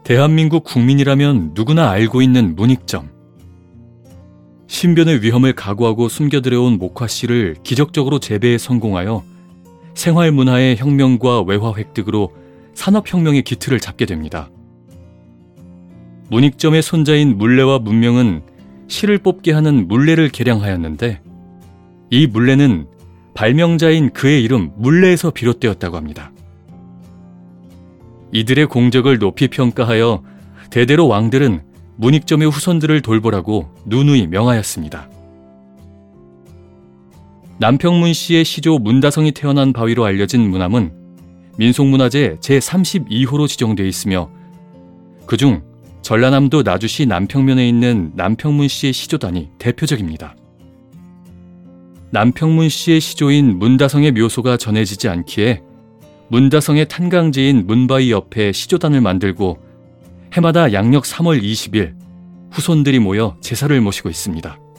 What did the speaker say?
대한민국 국민이라면 누구나 알고 있는 문익점. 신변의 위험을 각오하고 숨겨들여온 목화씨를 기적적으로 재배에 성공하여 생활문화의 혁명과 외화 획득으로 산업혁명의 기틀을 잡게 됩니다. 문익점의 손자인 물레와 문명은 실을 뽑게 하는 물레를 개량하였는데 이 물레는 발명자인 그의 이름 물레에서 비롯되었다고 합니다. 이들의 공적을 높이 평가하여 대대로 왕들은 문익점의 후손들을 돌보라고 누누이 명하였습니다. 남평문 씨의 시조 문다성이 태어난 바위로 알려진 문암은 민속문화재 제32호로 지정되어 있으며 그중 전라남도 나주시 남평면에 있는 남평문 씨의 시조단이 대표적입니다. 남평문 씨의 시조인 문다성의 묘소가 전해지지 않기에 문다성의 탄강지인 문바위 옆에 시조단을 만들고 해마다 양력 3월 20일 후손들이 모여 제사를 모시고 있습니다.